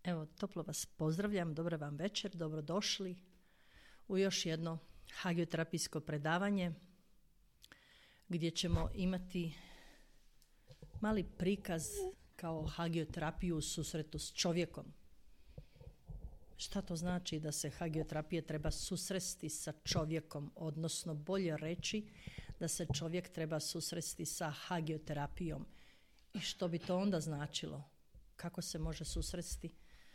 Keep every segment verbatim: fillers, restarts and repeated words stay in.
Evo, toplo vas pozdravljam, dobro vam večer, dobrodošli u još jedno hagioterapijsko predavanje gdje ćemo imati mali prikaz kao hagioterapiju u susretu s čovjekom. Šta to znači da se hagioterapija treba susresti sa čovjekom, odnosno bolje reći da se čovjek treba susresti sa hagioterapijom. I što bi to onda značilo? Kako se može susresti?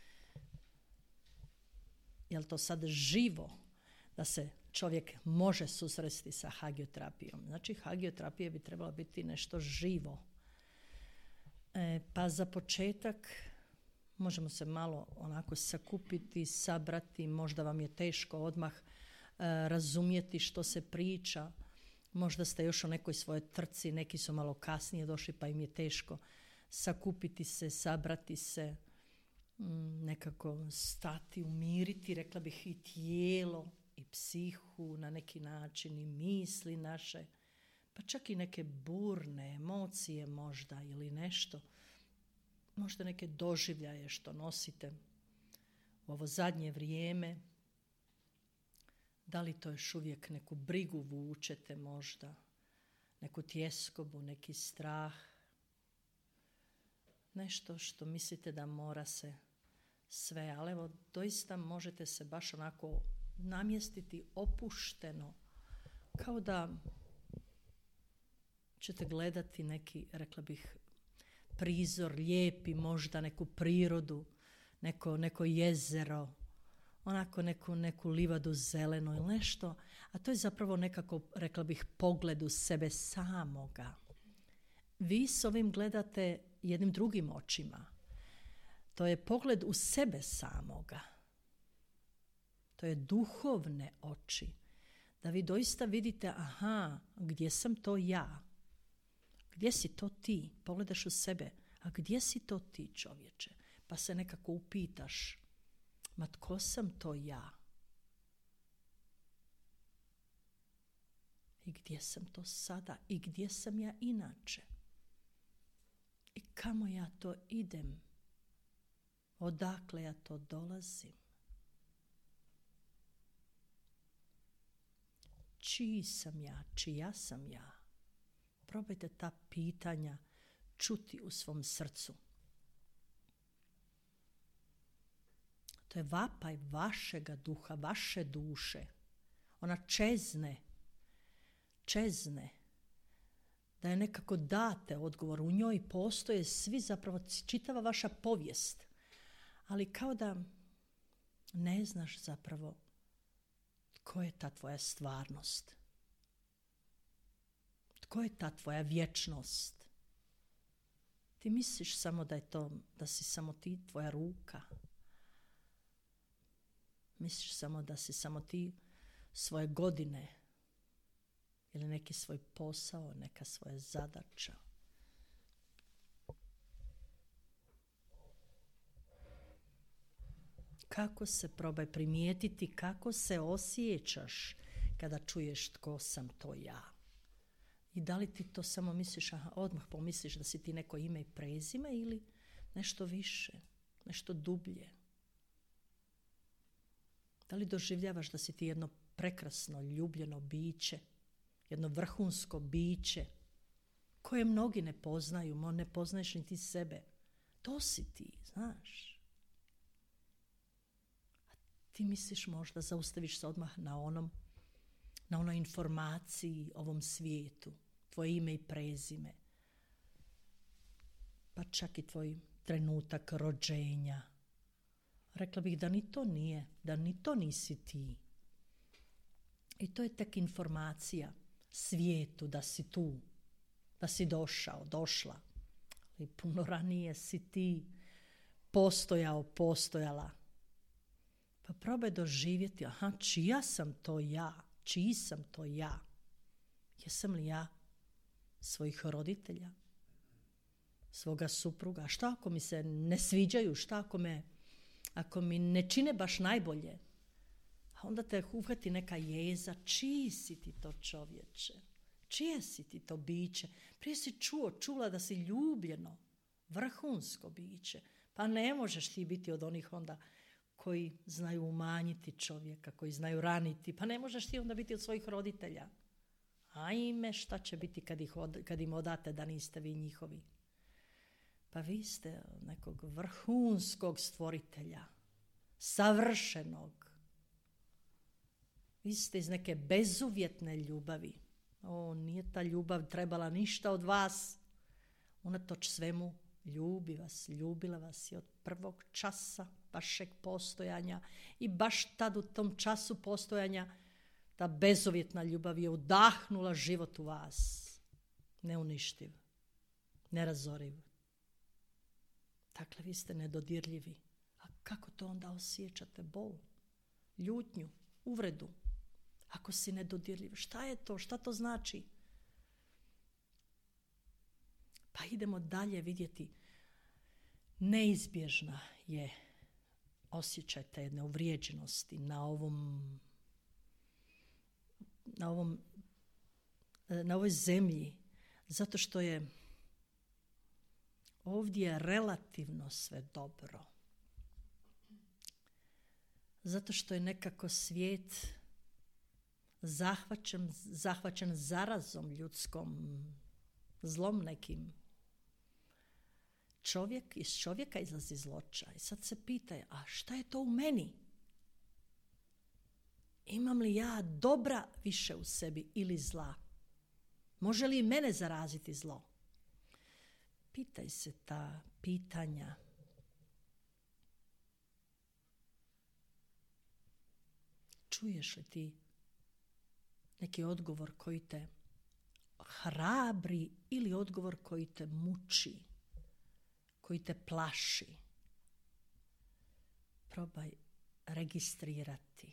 Je li to sad živo da se čovjek može susresti sa hagioterapijom? Znači, hagioterapija bi trebala biti nešto živo. E, pa za početak možemo se malo onako sakupiti, sabrati, možda vam je teško odmah e, razumjeti što se priča. Možda ste još u nekoj svojoj trci, neki su malo kasnije došli pa im je teško sakupiti se, sabrati se, nekako stati, umiriti, rekla bih i tijelo i psihu na neki način i misli naše, pa čak i neke burne emocije možda ili nešto, možda neke doživljaje što nosite u ovo zadnje vrijeme. Da li to još uvijek neku brigu vučete možda, neku tjeskobu, neki strah, nešto što mislite da mora se sve, ali evo doista možete se baš onako namjestiti opušteno, kao da ćete gledati neki, rekla bih, prizor lijepi, možda neku prirodu, neko, neko jezero, onako neku, neku livadu zelenu ili nešto, a to je zapravo nekako, rekla bih, pogled u sebe samoga. Vi s ovim gledate jednim drugim očima. To je pogled u sebe samoga. To je duhovne oči. Da vi doista vidite, aha, gdje sam to ja? Gdje si to ti? Pogledaš u sebe. A gdje si to ti, čovječe? Pa se nekako upitaš, ma tko sam to ja? I gdje sam to sada? I gdje sam ja inače? I kamo ja to idem? Odakle ja to dolazim? Čiji sam ja? Čija sam ja? Probajte ta pitanja čuti u svom srcu. To je vapaj vašega duha, vaše duše. Ona čezne, čezne. Da je nekako date odgovor. U njoj postoje svi, zapravo čitava vaša povijest. Ali kao da ne znaš zapravo tko je ta tvoja stvarnost. Tko je ta tvoja vječnost. Ti misliš samo da je to, da si samo ti, tvoja ruka. Misliš samo da si samo ti svoje godine ili neki svoj posao, neka svoja zadaća. Kako se, probaj primijetiti, kako se osjećaš kada čuješ tko sam to ja. I da li ti to samo misliš, aha, odmah pomisliš da si ti neko ime i prezime ili nešto više, nešto dublje. Da li doživljavaš da si ti jedno prekrasno, ljubljeno biće, jedno vrhunsko biće koje mnogi ne poznaju, ne poznaješ ni ti sebe. To si ti, znaš. A ti misliš možda, zaustaviš se odmah na onom, na onoj informaciji, ovom svijetu, tvoje ime i prezime, pa čak i tvoj trenutak rođenja. Rekla bih da ni to nije, da ni to nisi ti. I to je tek informacija svijetu da si tu, da si došao, došla. Ali puno ranije si ti postojao, postojala. Pa probaj doživjeti, aha, čija sam to ja? Čiji sam to ja? Jesam li ja svojih roditelja? Svoga supruga? Šta ako mi se ne sviđaju? Šta ako me, ako mi ne čine baš najbolje? A onda te uhvati neka jeza. Čiji si ti to, čovječe? Čije si ti to biće? Prije si čuo, čula da si ljubljeno, vrhunsko biće. Pa Pa ne možeš ti biti od onih onda koji znaju umanjiti čovjeka, koji znaju raniti. Pa ne možeš ti onda biti od svojih roditelja. Ajme, šta će biti kad, ih od, kad im odate da niste vi njihovi? Pa vi ste nekog vrhunskog stvoritelja, savršenog. Vi ste iz neke bezuvjetne ljubavi. O, nije ta ljubav trebala ništa od vas. Unatoč svemu ljubi vas, ljubila vas je od prvog časa vašeg postojanja i baš tad u tom času postojanja ta bezuvjetna ljubav je udahnula život u vas. Neuništiv, nerazoriv. Dakle, vi ste nedodirljivi. A kako to onda osjećate? Bol, ljutnju, uvredu. Ako si nedodirljiv, šta je to? Šta to znači? Pa idemo dalje vidjeti. Neizbježna je osjećaj te jedne uvrijeđenosti na ovom, na ovom, na ovoj zemlji, zato što je ovdje relativno sve dobro. Zato što je nekako svijet zahvaćen, zahvaćen zarazom ljudskom, zlom nekim. Čovjek, iz čovjeka izlazi zloća. I sad se pita, a šta je to u meni? Imam li ja dobra više u sebi ili zla? Može li i mene zaraziti zlo? Pitaj se ta pitanja. Čuješ li ti neki odgovor koji te hrabri ili odgovor koji te muči, koji te plaši? Probaj registrirati.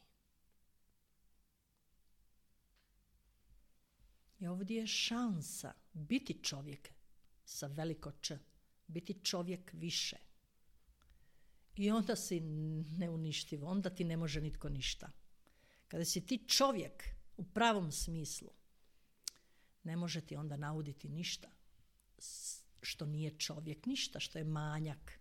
I ovdje je šansa biti čovjek sa veliko Č, biti čovjek više. I onda si neuništiv, onda ti ne može nitko ništa. Kada si ti čovjek u pravom smislu, ne može ti onda nauditi ništa što nije čovjek, ništa što je manjak.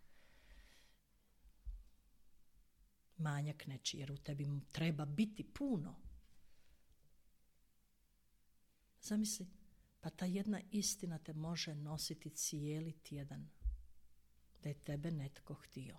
Manjak nečiji, jer u tebi treba biti puno. Zamisli, pa ta jedna istina te može nositi cijeli tjedan, da je tebe netko htio.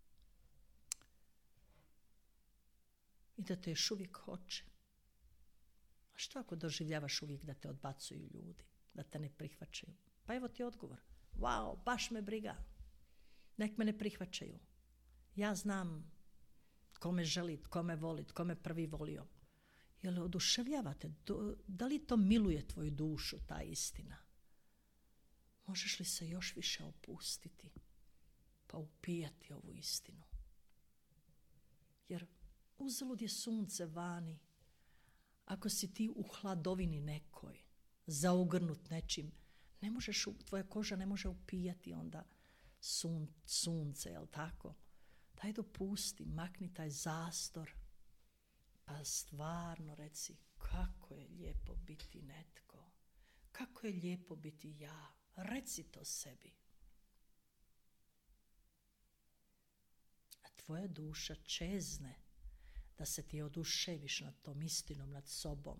I da te još uvijek hoće. A što ako doživljavaš uvijek da te odbacuju ljudi, da te ne prihvaćaju? Pa evo ti odgovor. Wow, baš me briga. Nek me ne prihvaćaju. Ja znam tko me želi, tko me voli, tko me prvi volio. Jel oduševljavate? Da li to miluje tvoju dušu, ta istina? Možeš li se još više opustiti pa upijati ovu istinu? Jer uzalud je sunce vani. Ako si ti u hladovini nekoj, zaugrnut nečim, ne možeš, tvoja koža ne može upijati onda sun, sunce, jel tako? Daj dopusti, makni taj zastor, pa stvarno reci kako je lijepo biti netko, kako je lijepo biti ja, reci to sebi. A tvoja duša čezne da se ti oduševiš nad tom istinom, nad sobom.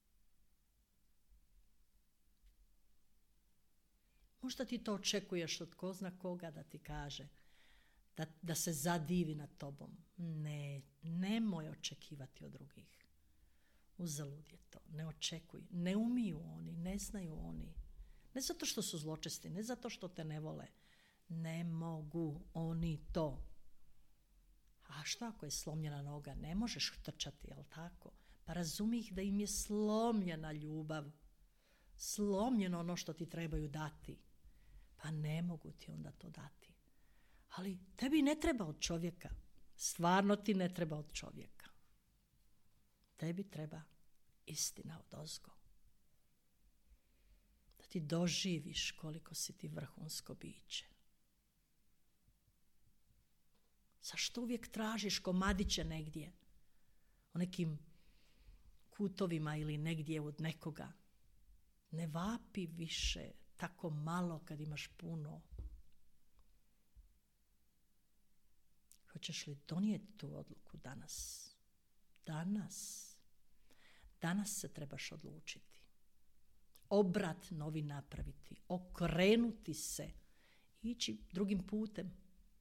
Možda ti to očekuješ od ko zna koga da ti kaže, da, da se zadivi nad tobom. Ne, nemoj očekivati od drugih. Uzalud je to, ne očekuj. Ne umiju oni, ne znaju oni. Ne zato što su zločesti, ne zato što te ne vole. Ne mogu oni to. A što ako je slomljena noga? Ne možeš trčati, jel tako? Pa razumi ih da im je slomljena ljubav. Slomljeno ono što ti trebaju dati. Pa ne mogu ti onda to dati. Ali tebi ne treba od čovjeka. Stvarno ti ne treba od čovjeka. Tebi treba istina odozgo. Da ti doživiš koliko si ti vrhunsko biće. Zašto uvijek tražiš komadiće negdje? U nekim kutovima ili negdje od nekoga. Ne vapi više tako malo kad imaš puno. Hoćeš li donijeti tu odluku danas? Danas. Danas se trebaš odlučiti. Obrat novi napraviti. Okrenuti se. Ići drugim putem.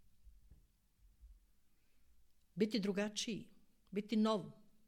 Biti drugačiji. Biti nov.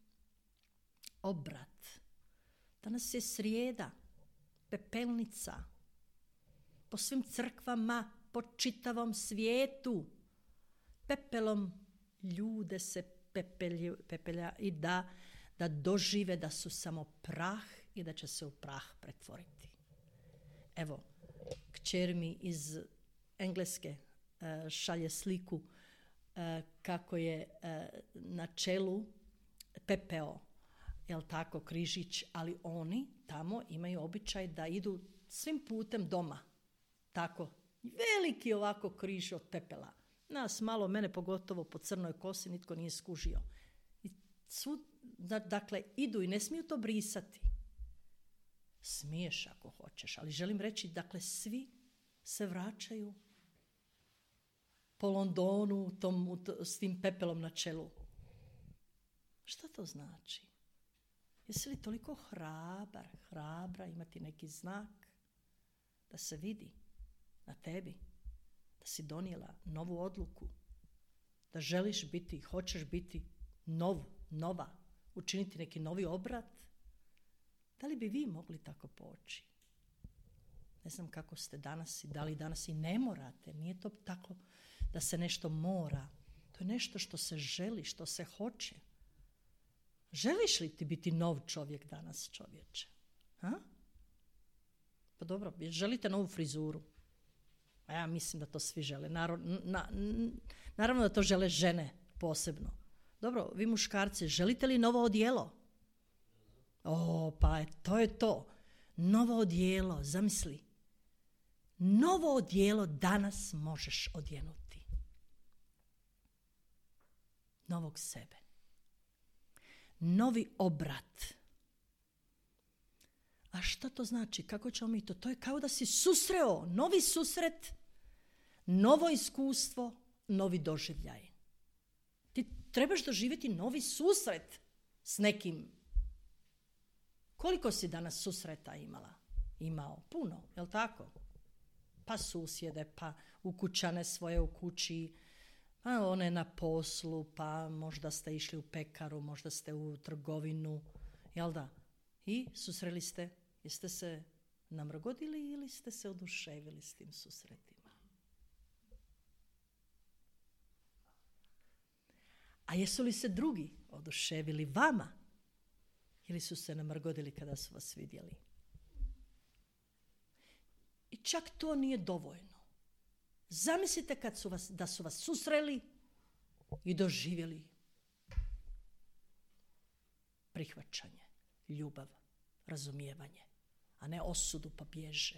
Obrat. Danas je srijeda. Pepelnica. Po svim crkvama, po čitavom svijetu. Pepelom ljude se pepelju, pepelja i da, da dožive da su samo prah i da će se u prah pretvoriti. Evo, kćer mi iz Engleske uh, šalje sliku uh, kako je uh, na čelu pepeo, jel tako, križić, ali oni tamo imaju običaj da idu svim putem doma. Tako, veliki ovako križ od pepela. Nas malo, mene pogotovo po crnoj kosi, nitko nije skužio. I svud, dakle, idu i ne smiju to brisati. Smiješ ako hoćeš, ali želim reći, dakle, svi se vraćaju po Londonu tom, s tim pepelom na čelu. Šta to znači? Jesi li toliko hrabar, hrabra imati neki znak da se vidi na tebi, da si donijela novu odluku, da želiš biti, hoćeš biti nov, nova, učiniti neki novi obrat? Da li bi vi mogli tako poći? Ne znam kako ste danas i da li danas i ne morate. Nije to tako da se nešto mora. To je nešto što se želi, što se hoće. Želiš li ti biti nov čovjek danas, čovječe? Ha? Pa dobro, želite novu frizuru? A ja mislim da to svi žele. Naravno, na, naravno da to žele žene posebno. Dobro, vi muškarci, želite li novo odijelo? O, pa to je to. Novo odijelo, zamisli. Novo odijelo danas možeš odjenuti. Novog sebe. Novi obrat. A šta to znači? Kako ćemo mi to? To je kao da si susreo, novi susret, novo iskustvo, novi doživljaj. Ti trebaš doživjeti novi susret s nekim. Koliko si danas susreta imala? Imao puno, jel tako? Pa susjede, pa ukućane svoje u kući, pa one na poslu, pa možda ste išli u pekaru, možda ste u trgovinu, jel da? I susreli ste, jeste se namrgodili ili ste se oduševili s tim susretima? A jesu li se drugi oduševili vama ili su se namrgodili kada su vas vidjeli? I čak to nije dovoljno. Zamislite kad su vas, da su vas susreli i doživjeli prihvaćanje, ljubav, razumijevanje, a ne osudu pa bježe.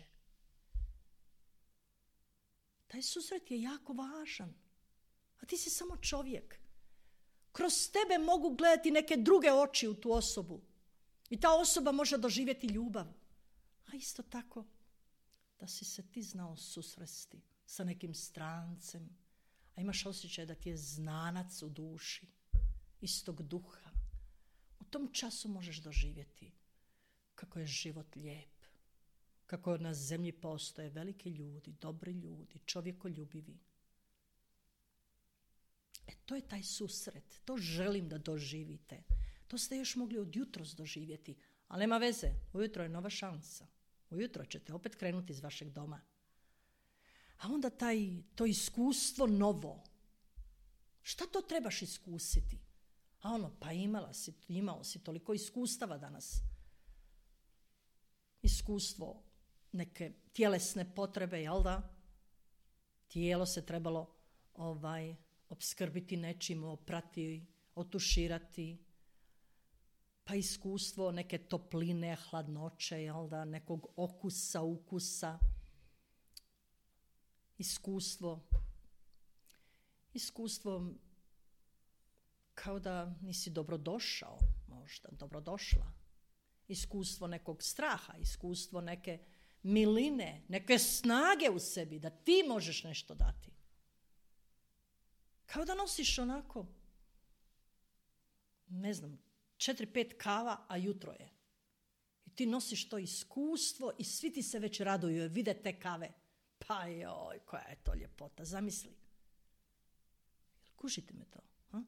Taj susret je jako važan, a ti si samo čovjek. Kroz tebe mogu gledati neke druge oči u tu osobu i ta osoba može doživjeti ljubav. A isto tako da si se ti znao susresti sa nekim strancem, a imaš osjećaj da ti je znanac u duši, istog duha. U tom času možeš doživjeti kako je život lijep, kako na zemlji postoje veliki ljudi, dobri ljudi, čovjekoljubivi. E, to je taj susret, to želim da doživite. To ste još mogli od jutros doživjeti, ali nema veze, ujutro je nova šansa. Ujutro ćete opet krenuti iz vašeg doma. A onda taj, to iskustvo novo, šta to trebaš iskusiti? A ono, pa imala si, imao si toliko iskustava danas. Iskustvo neke tjelesne potrebe, jel da? Tijelo se trebalo ovaj, opskrbiti nečim, oprati, otuširati. Pa iskustvo neke topline, hladnoće, jel da? Nekog okusa, ukusa. Iskustvo. Iskustvo kao da nisi dobrodošao, možda dobrodošla. Iskustvo nekog straha, iskustvo neke miline, neke snage u sebi, da ti možeš nešto dati. Kao da nosiš onako, ne znam, četiri, pet kava, a jutro je. I ti nosiš to iskustvo i svi ti se već raduju jer vide te kave. Pa joj, koja je to ljepota, zamisli. Kužite me to? Ha?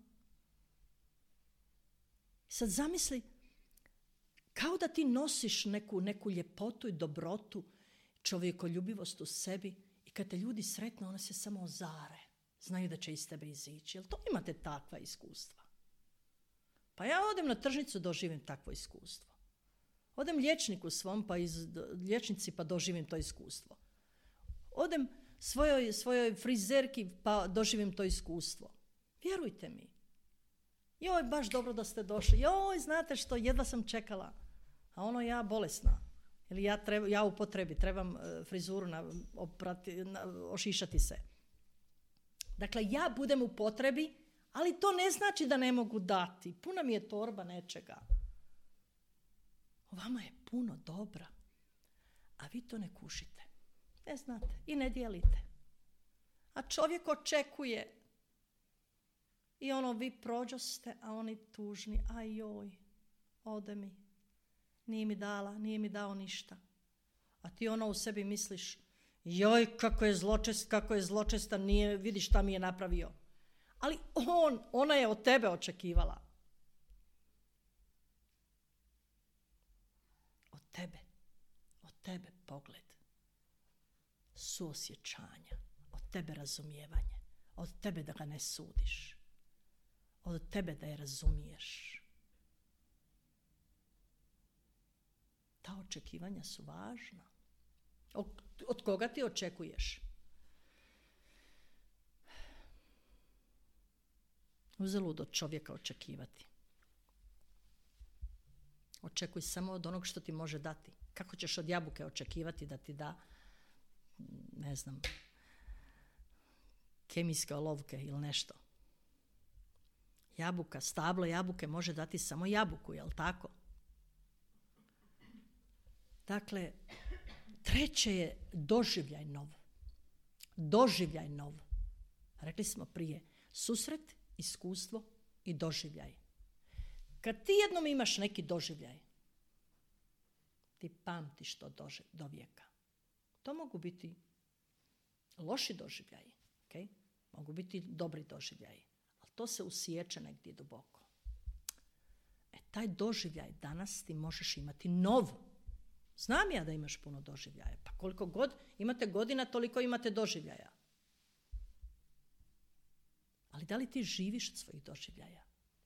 Sad zamisli, kao da ti nosiš neku, neku ljepotu i dobrotu, čovjekoljubivost u sebi i kad te ljudi sretnu, ona se samo ozare. Znaju da će iz tebe izići. Jel to imate takva iskustva? Pa ja odem na tržnicu, doživim takvo iskustvo. Odem liječniku svom, pa iz liječnici, pa doživim to iskustvo. Odem svojoj, svojoj frizerki, pa doživim to iskustvo. Vjerujte mi. Joj, baš dobro da ste došli. Joj, znate što, jedva sam čekala. A ono, ja bolesna. Ili ja, treba, ja u potrebi, trebam frizuru na, oprati, na, ošišati se. Dakle, ja budem u potrebi, ali to ne znači da ne mogu dati. Puna mi je torba nečega. Vama je puno dobra, a vi to ne kušite. Ne znate i ne dijelite. A čovjek očekuje i ono, vi prođoste, a oni tužni. Aj joj, ode mi. Nije mi dala, nije mi dao ništa. A ti ono u sebi misliš, joj, kako je zločest, kako je zločestan, nije, vidi šta mi je napravio. Ali on, ona je od tebe očekivala. Od tebe, od tebe pogled, suosjećanja, od tebe razumijevanje, od tebe da ga ne sudiš, od tebe da je razumiješ. Ta očekivanja su važna. Od, od koga ti očekuješ? Uzalud od čovjeka očekivati. Očekuj samo od onog što ti može dati. Kako ćeš od jabuke očekivati da ti da, ne znam, kemijske olovke ili nešto? Jabuka, stablo jabuke može dati samo jabuku, jel tako? Dakle, treće je doživljaj nov. Doživljaj nov. Rekli smo prije, susret, iskustvo i doživljaj. Kad ti jednom imaš neki doživljaj, ti pamtiš to doživ, do vijeka. To mogu biti loši doživljaji, okay? Mogu biti dobri doživljaji, ali to se usiječe negdje duboko. E, taj doživljaj danas ti možeš imati nov. Znam ja da imaš puno doživljaja, pa koliko god imate godina, toliko imate doživljaja. Ali da li ti živiš od svojih doživljaja?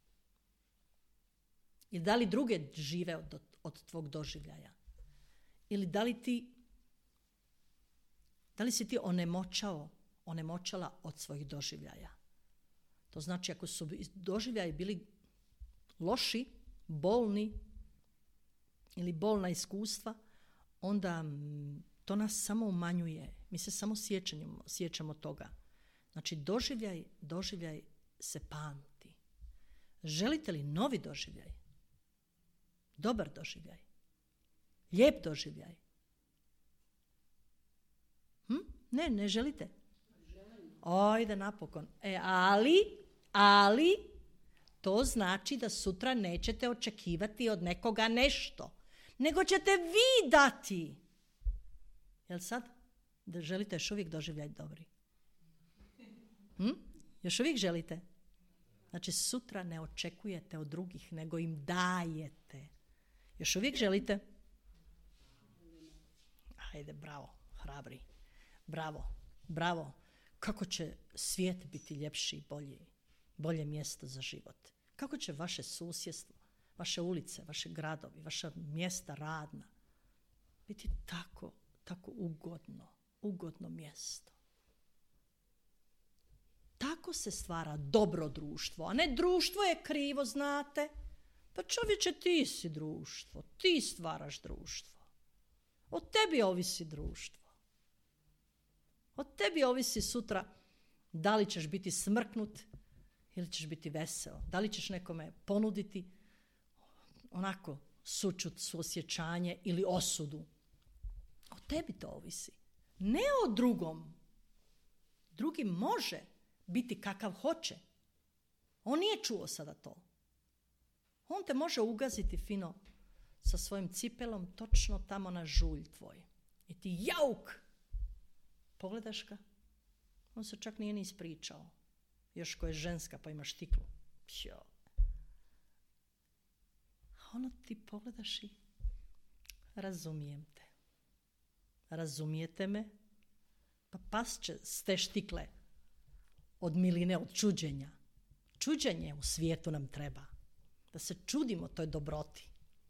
Ili da li druge žive od, od tvog doživljaja? Ili da li ti, da li si ti onemoćao, onemoćala od svojih doživljaja? To znači ako su doživljaji bili loši, bolni ili bolna iskustva, onda to nas samo umanjuje. Mi se samo sjećamo, sjećamo toga. Znači doživljaj, doživljaj se pamti. Želite li novi doživljaj? Dobar doživljaj? Lijep doživljaj? Hm? Ne, ne želite? Ajde napokon. E, ali, ali, to znači da sutra nećete očekivati od nekoga nešto, nego ćete vi dati. Jel sad? Da želite još uvijek doživljaj dobri? Hm? Još uvijek želite? Znači sutra ne očekujete od drugih, nego im dajete. Još uvijek želite? Ajde, bravo, hrabri. Bravo, bravo. Kako će svijet biti ljepši i bolji, bolje mjesto za život? Kako će vaše susjedstvo, vaše ulice, vaše gradovi, vaša mjesta radna biti tako, tako ugodno, ugodno mjesto? Tako se stvara dobro društvo, a ne društvo je krivo, znate. Pa čovječe, ti si društvo, ti stvaraš društvo. Od tebi ovisi društvo. Od tebi ovisi sutra da li ćeš biti smrknut ili ćeš biti veseo. Da li ćeš nekome ponuditi onako sućut, suosjećanje ili osudu. Od tebi to ovisi. Ne o drugom. Drugi može biti kakav hoće. On nije čuo sada to. On te može ugaziti fino sa svojim cipelom točno tamo na žulj tvoj. I ti jauk! Pogledaš ga? On se čak nije ni ispričao. Još ko je ženska pa ima štiklu. Pjo. A ono ti pogledaš i razumijem te. Razumijete me? Pa pasće s te štikle od miline, od čuđenja. Čuđenje u svijetu nam treba. Da se čudimo toj dobroti.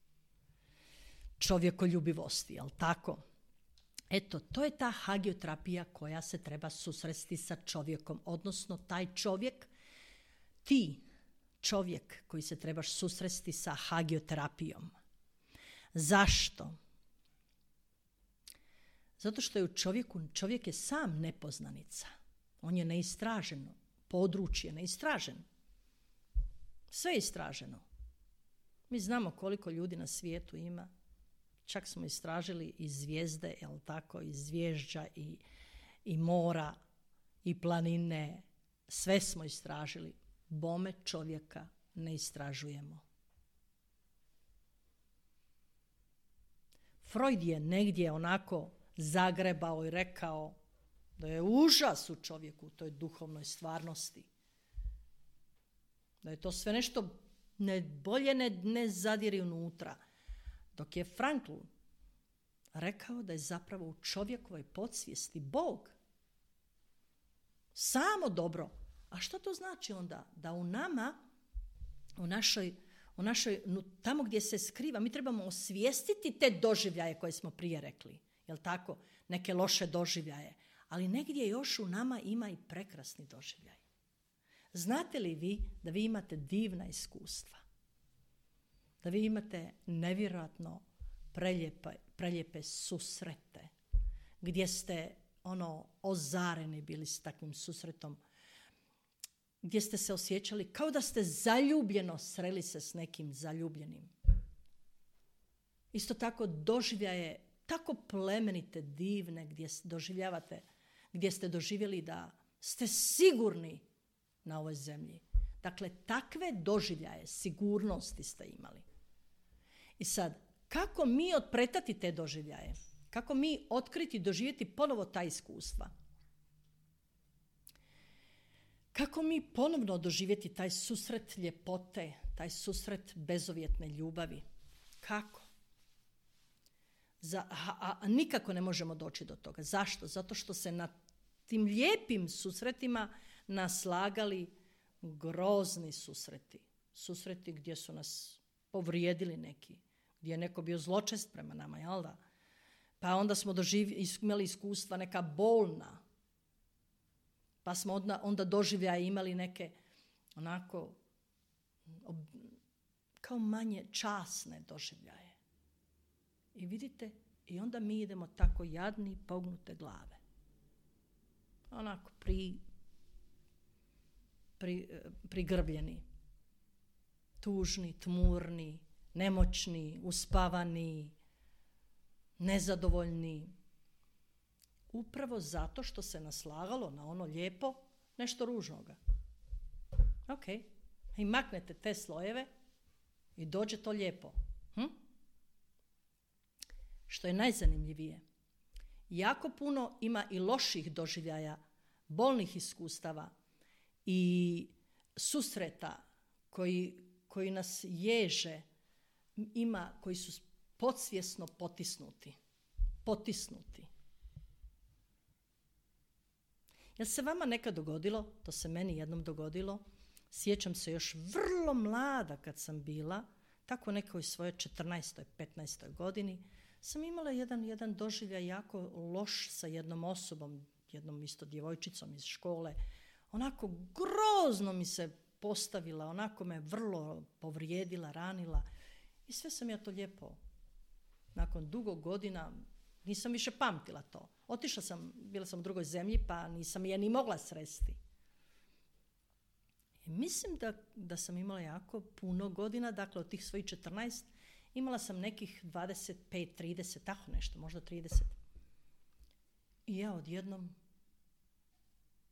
Čovjekoljubivosti, jel tako? Eto, to je ta hagioterapija koja se treba susresti sa čovjekom. Odnosno, taj čovjek, ti čovjek koji se trebaš susresti sa hagioterapijom. Zašto? Zato što je u čovjeku, čovjek je sam nepoznanica. On je neistraženo. Područje neistraženo. Sve je istraženo. Mi znamo koliko ljudi na svijetu ima. Čak smo istražili i zvijezde, jel tako, i zvježđa, i, i mora, i planine. Sve smo istražili. Bome čovjeka ne istražujemo. Freud je negdje onako zagrebao i rekao da je užas u čovjeku, u toj duhovnoj stvarnosti. Da je to sve nešto ne, bolje ne, ne zadiri unutra. Dok je Frankl rekao da je zapravo u čovjekovoj podsvijesti Bog. Samo dobro. A što to znači onda? Da u nama, u našoj, u našoj, tamo gdje se skriva, mi trebamo osvijestiti te doživljaje koje smo prije rekli. Jel tako? Neke loše doživljaje. Ali negdje još u nama ima i prekrasni doživljaj. Znate li vi da vi imate divna iskustva? Da vi imate nevjerojatno preljepe, preljepe susrete, gdje ste ono ozareni bili s takvim susretom, gdje ste se osjećali kao da ste zaljubljeno sreli se s nekim zaljubljenim. Isto tako doživljaje tako plemenite, divne, gdje doživljavate, gdje ste doživjeli da ste sigurni na ovoj zemlji. Dakle, takve doživljaje sigurnosti ste imali. I sad, kako mi otpretati te doživljaje? Kako mi otkriti, doživjeti ponovo ta iskustva? Kako mi ponovno doživjeti taj susret ljepote, taj susret bezovjetne ljubavi? Kako? Za, a, a nikako ne možemo doći do toga. Zašto? Zato što se na tim lijepim susretima naslagali grozni susreti. Susreti gdje su nas povrijedili neki, gdje je neko bio zločest prema nama, jel da? Pa onda smo doživ, imali iskustva neka bolna, pa smo onda, onda doživljaje imali neke onako ob, kao manje časne doživljaje. I vidite, i onda mi idemo tako jadni, pognute glave. Onako pri, pri, prigrbljeni, tužni, tmurni, nemoćni, uspavani, nezadovoljni. Upravo zato što se naslagalo na ono lijepo nešto ružnoga. Ok, i maknete te slojeve i dođe to lijepo. Hm? Što je najzanimljivije, jako puno ima i loših doživljaja, bolnih iskustava i susreta koji, koji nas ježe, ima, koji su podsvjesno potisnuti. Potisnuti. Jel se vama nekad dogodilo, to se meni jednom dogodilo, sjećam se još vrlo mlada kad sam bila, tako nekoj svojoj četrnaestoj petnaestoj godini, sam imala jedan, jedan doživljaj jako loš sa jednom osobom, jednom isto djevojčicom iz škole. Onako grozno mi se postavila, onako me vrlo povrijedila, ranila. I sve sam ja to lijepo, nakon dugo godina, nisam više pamtila to. Otišla sam, bila sam u drugoj zemlji, pa nisam je ni mogla sresti. I mislim da, da sam imala jako puno godina, dakle od tih svojih četrnaest, imala sam nekih dvadeset pet, trideset, tako nešto, možda trideset. I ja odjednom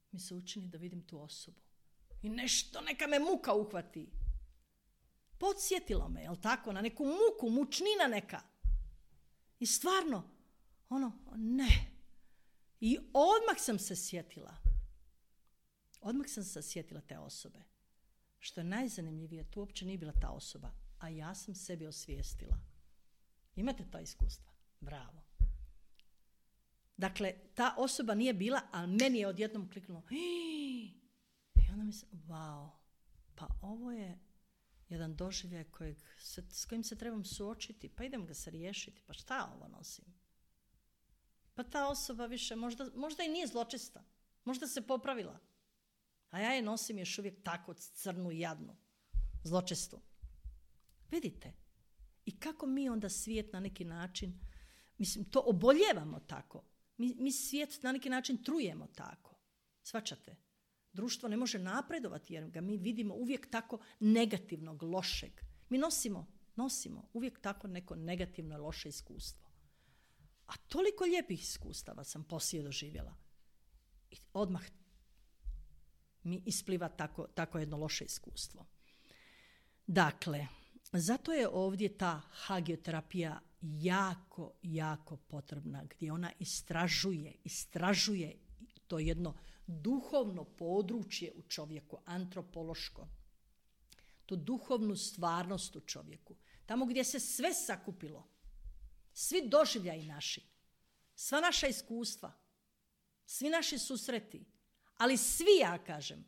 mi se učini da vidim tu osobu. I nešto, neka me muka uhvati. Podsjetilo me, jel tako, na neku muku, mučnina neka. I stvarno, ono, ne. I odmah sam se sjetila. Odmah sam se sjetila te osobe. Što je najzanimljivije, tu uopće nije bila ta osoba, a ja sam sebi osvijestila. Imate to iskustva? Bravo. Dakle, ta osoba nije bila, ali meni je odjednom kliknulo. I onda mi se, wow, pa ovo je jedan doživljaj kojeg se, s kojim se trebam suočiti, pa idem ga se riješiti, pa šta ovo nosim? Pa ta osoba više možda, možda i nije zločesta, možda se popravila, a ja je nosim još uvijek tako crnu i jadnu, zločestu. Vidite, i kako mi onda svijet na neki način, mislim, to oboljevamo tako, mi, mi svijet na neki način trujemo tako, shvaćate? Društvo ne može napredovati jer ga mi vidimo uvijek tako negativnog, lošeg. Mi nosimo, nosimo uvijek tako neko negativno, loše iskustvo. A toliko lijepih iskustava sam poslije doživjela. I odmah mi ispliva tako, tako jedno loše iskustvo. Dakle, zato je ovdje ta hagioterapija jako, jako potrebna, gdje ona istražuje, istražuje to jedno duhovno područje u čovjeku, antropološko, tu duhovnu stvarnost u čovjeku, tamo gdje se sve sakupilo, svi doživljaji naši, sva naša iskustva, svi naši susreti, ali svi, ja kažem,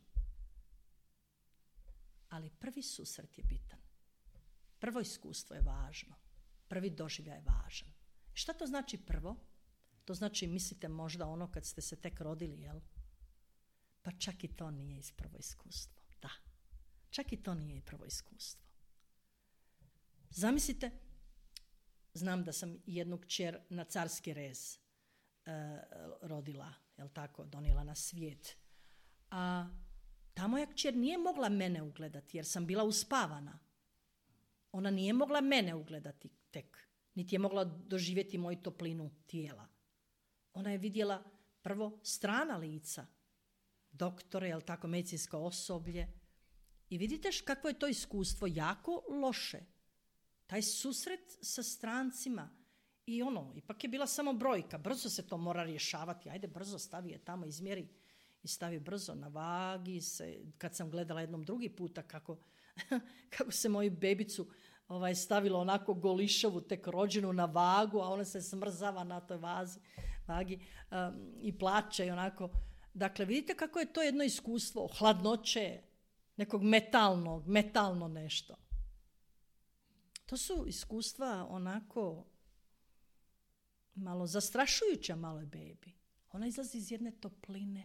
ali prvi susret je bitan, prvo iskustvo je važno, prvi doživljaj je važan. Šta to znači prvo? To znači, mislite možda ono kad ste se tek rodili, jel? Pa čak i to nije iz prvo iskustvo. Da, čak i to nije i prvo iskustvo. Zamislite, znam da sam jednu kćer na carski rez e, rodila, jel tako, donijela na svijet. A ta moja kćer nije mogla mene ugledati jer sam bila uspavana. Ona nije mogla mene ugledati tek, niti je mogla doživjeti moju toplinu tijela. Ona je vidjela prvo strana lica, doktore, jel tako, medicinsko osoblje. I vidite kakvo je to iskustvo, jako loše. Taj susret sa strancima. I ono, ipak je bila samo brojka, brzo se to mora rješavati. Ajde, brzo stavi je tamo, izmjeri i stavi brzo na vagi. Se, kad sam gledala jednom drugi puta kako, kako se moju bebicu ovaj, stavilo onako golišavu, tek rođenu na vagu, a ona se smrzava na toj vazi, vagi um, i plače i onako. Dakle, vidite kako je to jedno iskustvo, hladnoće, nekog metalnog, metalno nešto. To su iskustva onako malo zastrašujuća maloj bebi. Ona izlazi iz jedne topline,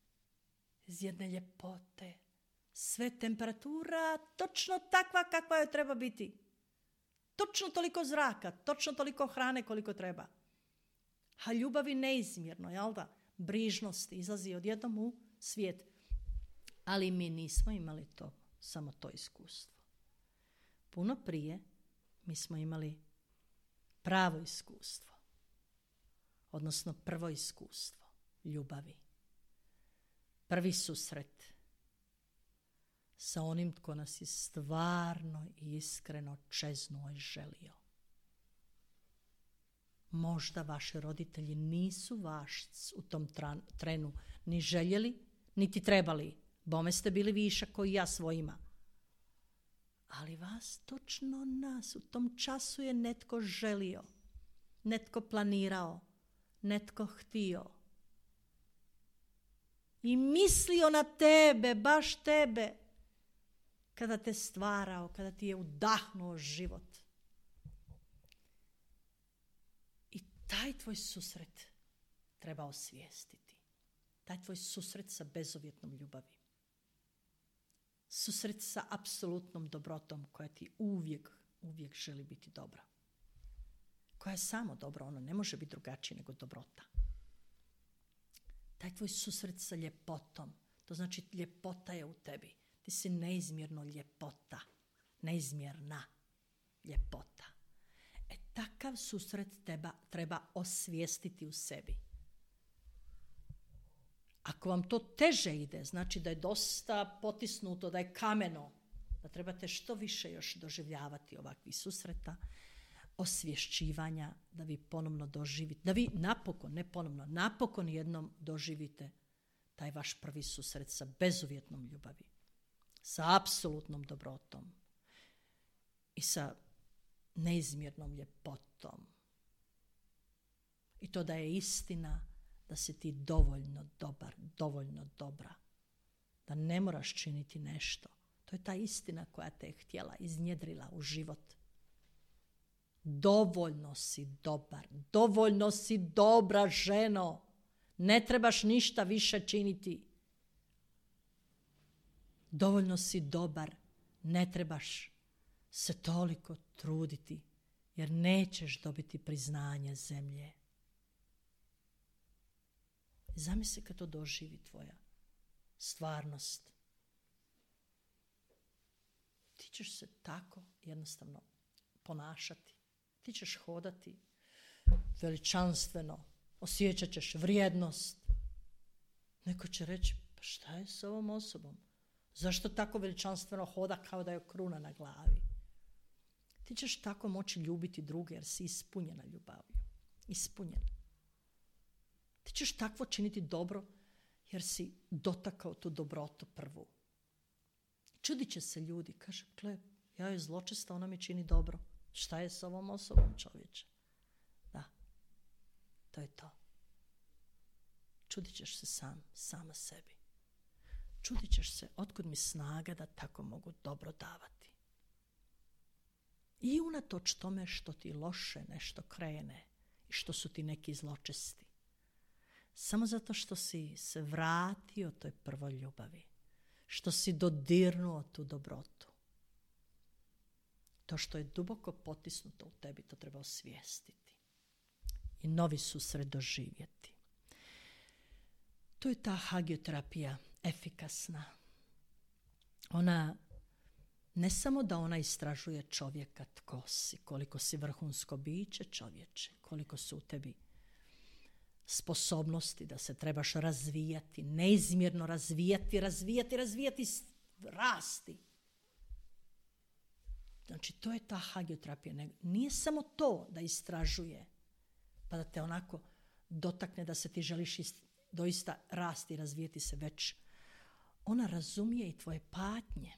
iz jedne ljepote, sve temperatura točno takva kakva joj treba biti. Točno toliko zraka, točno toliko hrane koliko treba. A ljubavi neizmjerno, jel da? Brižnosti, izlazi odjednom u svijet. Ali mi nismo imali to, samo to iskustvo. Puno prije mi smo imali pravo iskustvo. Odnosno prvo iskustvo ljubavi. Prvi susret sa onim tko nas je stvarno i iskreno čeznuo i želio. Možda vaši roditelji nisu vaš u tom tran, trenu ni željeli, niti trebali. Bome ste bili višak koji ja svojima. Ali vas, točno nas, u tom času je netko želio, netko planirao, netko htio. I mislio na tebe, baš tebe, kada te stvarao, kada ti je udahnuo život. I taj tvoj susret treba osvijestiti. Taj tvoj susret sa bezuvjetnom ljubavi. Susret sa apsolutnom dobrotom koja ti uvijek, uvijek želi biti dobra. Koja je samo dobro, ono ne može biti drugačije nego dobrota. Taj tvoj susret sa ljepotom, to znači ljepota je u tebi. Ti si neizmjerno ljepota, neizmjerna ljepota. E takav susret teba treba osvijestiti u sebi. Ako vam to teže ide, znači da je dosta potisnuto, da je kameno, da trebate što više još doživljavati ovakvih susreta, osvješćivanja, da vi ponovno doživite, da vi napokon, ne ponovno, napokon jednom doživite taj vaš prvi susret sa bezuvjetnom ljubavi, sa apsolutnom dobrotom i sa neizmjernom ljepotom. I to da je istina da si ti dovoljno dobar, dovoljno dobra, da ne moraš činiti nešto. To je ta istina koja te je htjela, iznjedrila u život. Dovoljno si dobar, dovoljno si dobra ženo, ne trebaš ništa više činiti. Dovoljno si dobar, ne trebaš se toliko truditi, jer nećeš dobiti priznanje zemlje. Zamisli kad to doživi tvoja stvarnost. Ti ćeš se tako jednostavno ponašati. Ti ćeš hodati veličanstveno, osjećat ćeš vrijednost. Neko će reći, pa šta je s ovom osobom? Zašto tako veličanstveno hoda kao da je kruna na glavi? Ti ćeš tako moći ljubiti druge jer si ispunjena ljubavlju. Ispunjena. Ti ćeš takvo činiti dobro jer si dotakao tu dobrotu prvu. Čudit će se ljudi, kaže, gle, ja je zločesta, ona mi čini dobro. Šta je s ovom osobom, čovječe? Da, to je to. Čudit ćeš se sam, sama sebi. Čudit ćeš se, otkud mi snaga da tako mogu dobro davati. I unatoč tome što ti loše nešto krene i što su ti neki zločesti. Samo zato što si se vratio toj prvoj ljubavi. Što si dodirnuo tu dobrotu. To što je duboko potisnuto u tebi, to treba osvijestiti. I novi susret doživjeti. To je ta hagioterapija efikasna. Ona, ne samo da ona istražuje čovjeka tko si, koliko si vrhunsko biće čovječe, koliko su u tebi sposobnosti da se trebaš razvijati, neizmjerno razvijati, razvijati, razvijati, rasti. Znači, to je ta hagioterapija. Nije samo to da istražuje, pa da te onako dotakne da se ti želiš doista rasti i razvijati se, već ona razumije i tvoje patnje.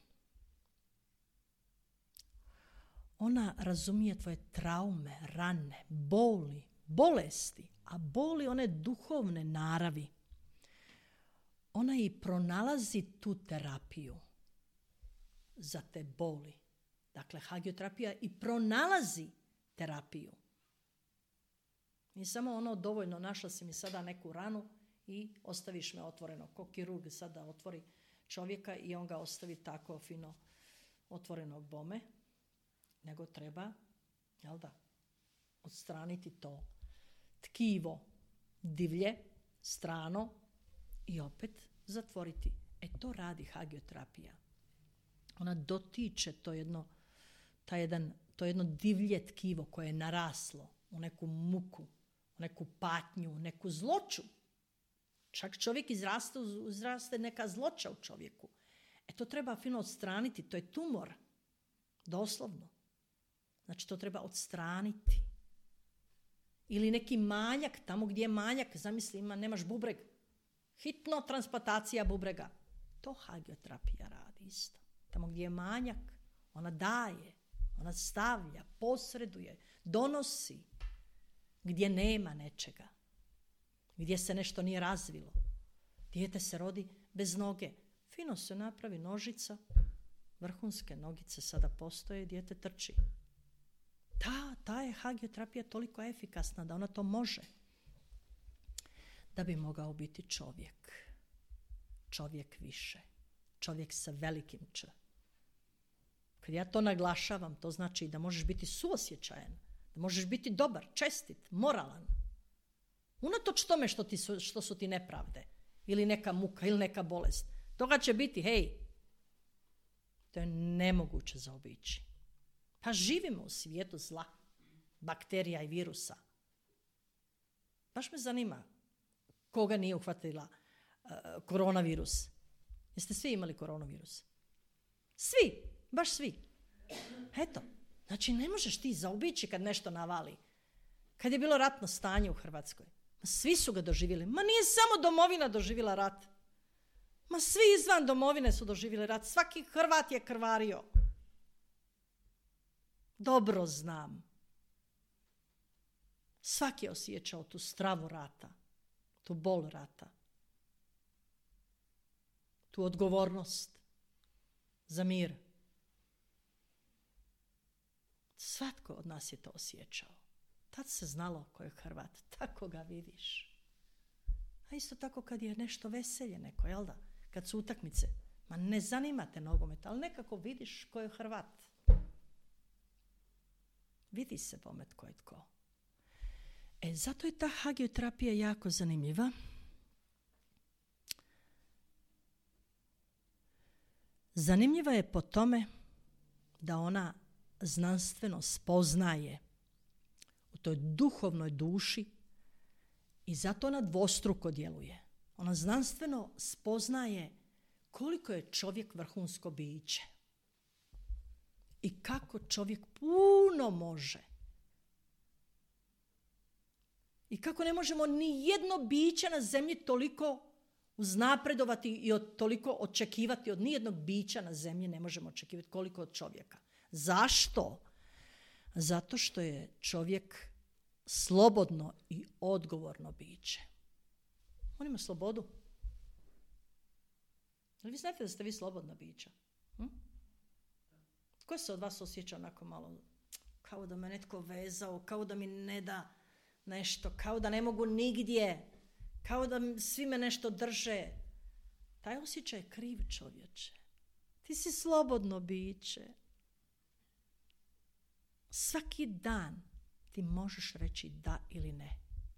Ona razumije tvoje traume, rane, boli, bolesti, a boli one duhovne naravi. Ona i pronalazi tu terapiju za te boli. Dakle, hagioterapija i pronalazi terapiju. Nije samo ono dovoljno, našla si mi sada neku ranu i ostaviš me otvoreno. Ko kirurg sada otvori čovjeka i on ga ostavi tako fino otvorenog bome, nego treba, jel da, odstraniti to tkivo divlje, strano i opet zatvoriti. E to radi hagioterapija. Ona dotiče to jedno, ta jedan, to jedno divlje tkivo koje je naraslo u neku muku, u neku patnju, u neku zloću. Čak čovjek izraste, izraste neka zloća u čovjeku. E to treba fino odstraniti, to je tumor. Doslovno. Znači to treba odstraniti. Ili neki manjak, tamo gdje je manjak, zamisli ima, nemaš bubreg. Hitno transplantacija bubrega. To hagioterapija radi isto. Tamo gdje je manjak, ona daje, ona stavlja, posreduje, donosi. Gdje nema nečega. Gdje se nešto nije razvilo. Dijete se rodi bez noge. Fino se napravi nožica, vrhunske nogice sada postoje i dijete trči. Ta, ta je hagioterapija toliko efikasna da ona to može. Da bi mogao biti čovjek. Čovjek više. Čovjek sa velikim č. Kad ja to naglašavam, to znači da možeš biti suosjećajan, da možeš biti dobar, čestit, moralan. Unatoč tome što, ti su, što su ti nepravde, ili neka muka, ili neka bolest. Toga će biti, hej, to je nemoguće zaobići. Pa živimo u svijetu zla, bakterija i virusa. Baš me zanima koga nije uhvatila uh, koronavirus. Jeste svi imali koronavirus? Svi, baš svi. Eto, znači ne možeš ti zaobići kad nešto navali. Kad je bilo ratno stanje u Hrvatskoj, ma svi su ga doživjeli. Ma nije samo domovina doživjela rat. Ma svi izvan domovine su doživjeli rat. Svaki Hrvat je krvario. Dobro znam. Svaki je osjećao tu stravu rata, tu bol rata, tu odgovornost za mir. Svatko od nas je to osjećao. Tad se znalo ko je Hrvat, tako ga vidiš. A isto tako kad je nešto veselje neko, jel da? Kad su utakmice, ma ne zanima te nogomet, ali nekako vidiš ko je Hrvat. Vidi se pome tko je tko. E, zato je ta hagioterapija jako zanimljiva. Zanimljiva je po tome da ona znanstveno spoznaje u toj duhovnoj duši i zato ona dvostruko djeluje. Ona znanstveno spoznaje koliko je čovjek vrhunsko biće i kako čovjek puno može. I kako ne možemo ni jedno biće na zemlji toliko uznapredovati i od, toliko očekivati od nijednog bića na zemlji ne možemo očekivati koliko od čovjeka. Zašto? Zato što je čovjek slobodno i odgovorno biće. On ima slobodu. Ali vi znate da ste vi slobodna bića? Hm? Ko se od vas osjeća onako malo kao da me netko vezao, kao da mi ne da nešto, kao da ne mogu nigdje, kao da svi me nešto drže? Taj osjećaj je kriv, čovječe. Ti si slobodno biće. Svaki dan ti možeš reći da ili ne.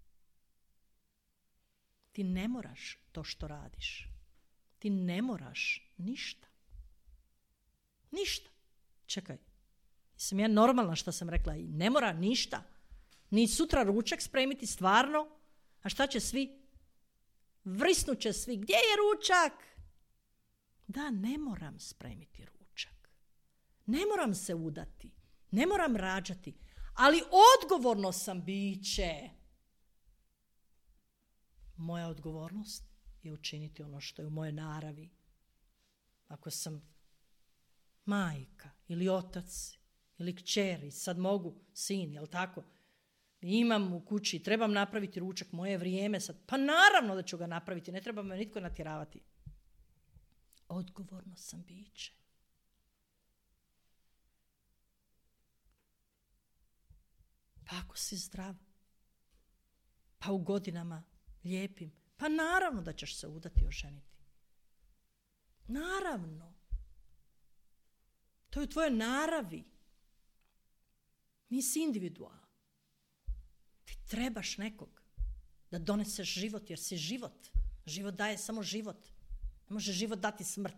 Ti ne moraš to što radiš. Ti ne moraš ništa. Ništa. Čekaj, sam ja normalna što sam rekla i ne mora ništa. Ni sutra ručak spremiti stvarno. A šta će svi? Vrisnut će svi. Gdje je ručak? Da, ne moram spremiti ručak. Ne moram se udati. Ne moram rađati. Ali odgovorno sam biće. Moja odgovornost je učiniti ono što je u mojoj naravi. Ako sam majka ili otac ili kćer, sad mogu sin, jel tako? Imam u kući, trebam napraviti ručak, moje vrijeme sad. Pa naravno da ću ga napraviti, ne treba me nitko natjeravati. Odgovorno sam biće. Pa ako si zdrav, pa u godinama lijepim, pa naravno da ćeš se udati i oženiti. Naravno. To je u tvojoj naravi. Nisi individual. Ti trebaš nekog da doneseš život, jer si život. Život daje samo život. Ne može život dati smrt.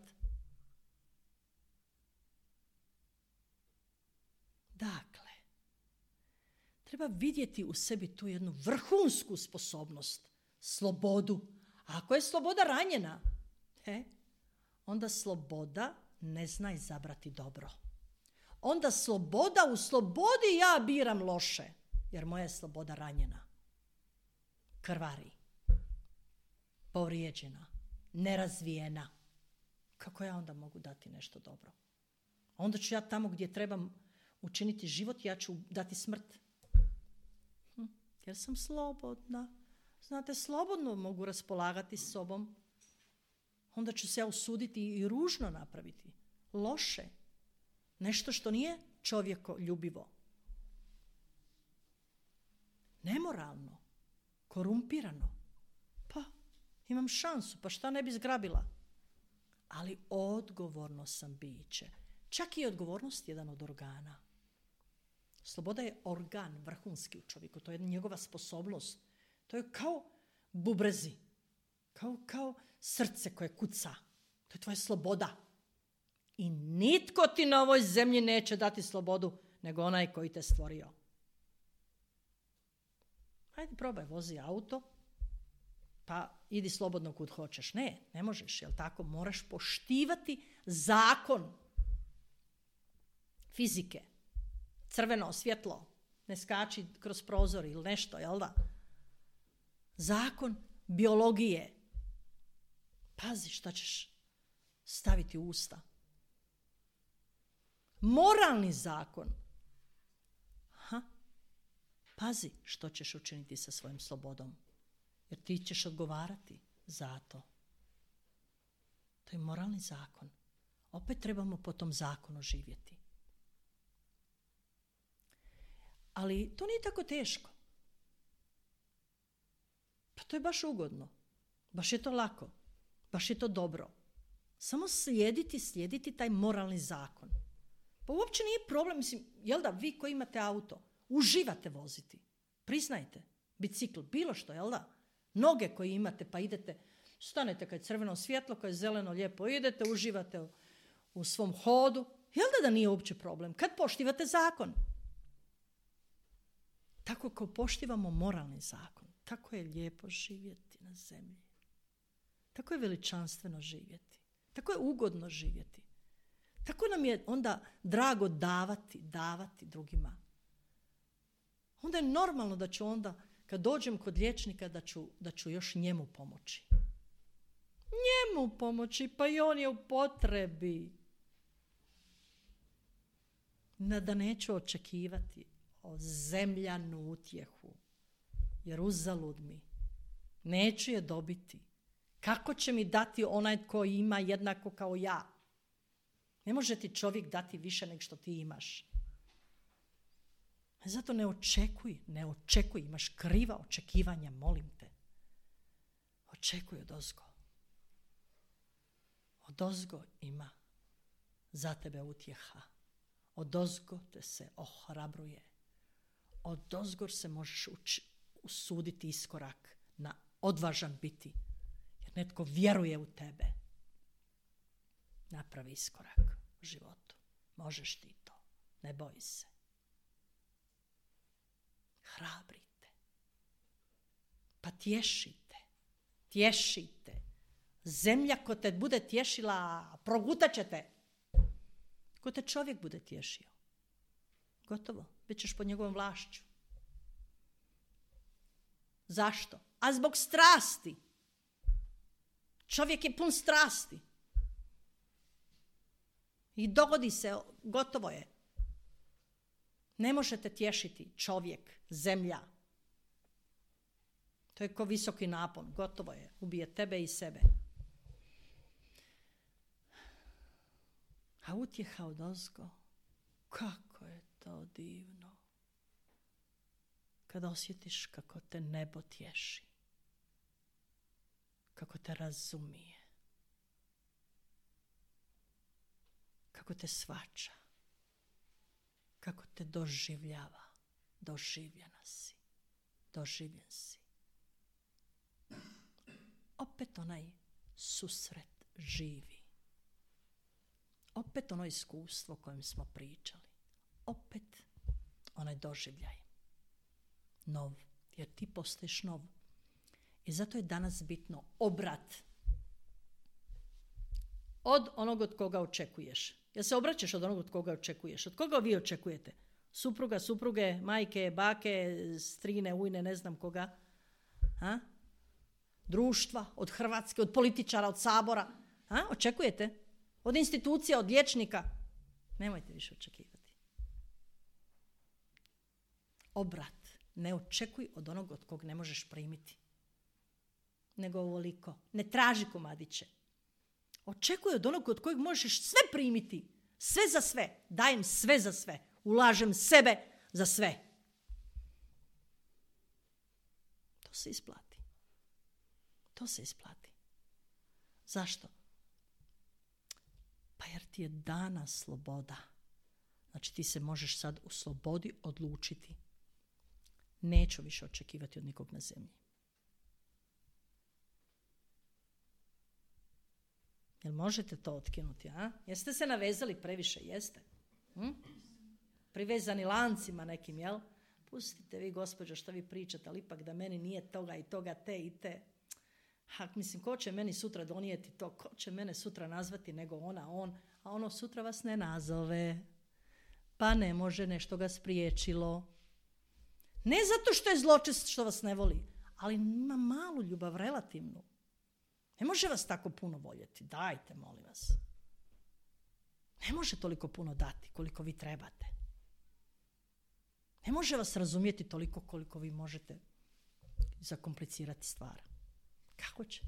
Dakle, treba vidjeti u sebi tu jednu vrhunsku sposobnost, slobodu. A ako je sloboda ranjena, he, onda sloboda ne zna izabrati dobro. Onda sloboda, u slobodi ja biram loše, jer moja je sloboda ranjena. Krvari. Povrijeđena. Nerazvijena. Kako ja onda mogu dati nešto dobro? Onda ću ja tamo gdje trebam učiniti život, ja ću dati smrt. Hm, jer sam slobodna. Znate, slobodno mogu raspolagati s sobom. Onda ću se ja usuditi i ružno napraviti. Loše. Nešto što nije čovjeko ljubivo. Nemoralno. Korumpirano. Pa, imam šansu, pa šta ne bi zgrabila? Ali odgovorno sam biće. Čak i odgovornost je jedan od organa. Sloboda je organ vrhunski u čovjeku. To je njegova sposobnost. To je kao bubrezi. Kao, kao srce koje kuca. To je tvoja sloboda. I nitko ti na ovoj zemlji neće dati slobodu nego onaj koji te stvorio. Hajde probaj, vozi auto. pa idi slobodno kud hoćeš. Ne, ne možeš, jel tako? Moraš poštivati zakon fizike. Crveno, svjetlo, ne skači kroz prozor ili nešto, jel da? Zakon biologije. Pazi šta ćeš staviti u usta. Moralni zakon. Aha. Pazi što ćeš učiniti sa svojim slobodom. Jer ti ćeš odgovarati za to. To je moralni zakon. Opet trebamo po tom zakonu živjeti. Ali to nije tako teško. Pa to je baš ugodno. Baš je to lako. Baš je to dobro. Samo slijediti, slijediti taj moralni zakon. Pa uopće nije problem, mislim, jel da vi koji imate auto, uživate voziti. Priznajte, bicikl, bilo što, jel da? Noge koji imate pa idete, stanete kad je crveno svjetlo, kad je zeleno lijepo idete, uživate u, u svom hodu. Jel da da nije uopće problem? Kad poštivate zakon. Tako kao poštivamo moralni zakon, tako je lijepo živjeti na zemlji. Tako je veličanstveno živjeti. Tako je ugodno živjeti. Tako nam je onda drago davati, davati drugima. Onda je normalno da ću onda, kad dođem kod liječnika, da ću, da ću još njemu pomoći. Njemu pomoći, pa i on je u potrebi. Da neću očekivati o zemljanu utjehu, jer uzalud mi. Neću je dobiti. Kako će mi dati onaj tko ima jednako kao ja? Ne može ti čovjek dati više nego što ti imaš. Zato ne očekuj, ne očekuj, imaš kriva očekivanja, molim te. Očekuj odozgo. Odozgo ima za tebe utjeha. Odozgo te se ohrabruje. Odozgo se možeš uči, usuditi iskorak na odvažan biti. Jer netko vjeruje u tebe. Napravi iskorak u životu. Možeš ti to. Ne boji se. Hrabrite. Pa tješite. Tješite. Zemlja ko te bude tješila, progutat će te. Ko te čovjek bude tješio. Gotovo. Bićeš pod njegovom vlašću. Zašto? A zbog strasti. Čovjek je pun strasti. I dogodi se, gotovo je. Ne možete tješiti čovjek, zemlja. To je ko visoki napon, gotovo je. Ubije tebe i sebe. A utjeha odozgo, kako je to divno. Kada osjetiš kako te nebo tješi. Kako te razumije. Kako te svača. Kako te doživljava. Doživljena si. Doživljen si. Opet onaj susret živi. Opet ono iskustvo o kojem smo pričali. Opet onaj doživljaj. Nov. Jer ti postaješ nov. I zato je danas bitno obrat. Od onog od koga očekuješ. Jel se obraćaš od onog od koga očekuješ? Od koga vi očekujete? Supruga, supruge, majke, bake, strine, ujne, ne znam koga. Ha? Društva, od Hrvatske, od političara, od Sabora. Ha? Očekujete? Od institucija, od liječnika. Nemojte više očekivati. Obrat. Ne očekuj od onog od kog ne možeš primiti. Nego ovoliko. Ne traži komadiće. Očekuj od onog od kojeg možeš sve primiti. Sve za sve. Dajem sve za sve. Ulažem sebe za sve. To se isplati. To se isplati. Zašto? Pa jer ti je dana sloboda. Znači ti se možeš sad u slobodi odlučiti. Neću više očekivati od nikog na zemlji. Jel možete to otkinuti, a? Jeste se navezali previše, jeste? Hm? Privezani lancima nekim, jel? Pustite vi, gospođo, što vi pričate, ali ipak da meni nije toga i toga, te i te. Ha, mislim, ko će meni sutra donijeti to? Ko će mene sutra nazvati nego ona, on? A ono sutra vas ne nazove. Pa ne može, nešto ga spriječilo. Ne zato što je zločest što vas ne voli, ali ima malu ljubav, relativnu. Ne može vas tako puno voljeti. Dajte, molim vas. Ne može toliko puno dati koliko vi trebate. Ne može vas razumjeti toliko koliko vi možete zakomplicirati stvar. Kako će?